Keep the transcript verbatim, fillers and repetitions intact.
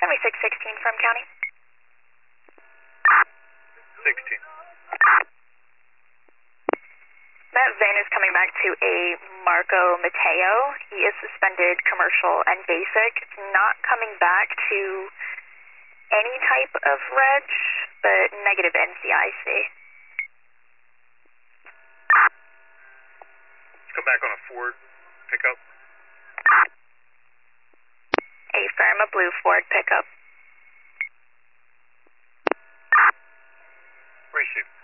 seventy-six sixteen from county. sixteen. That van is coming back to a Marco Mateo. He is suspended commercial and basic. It's not coming back to any type of reg, but negative N C I C. Let's come back on a Ford pickup. Affirm, a blue Ford pickup. Race you.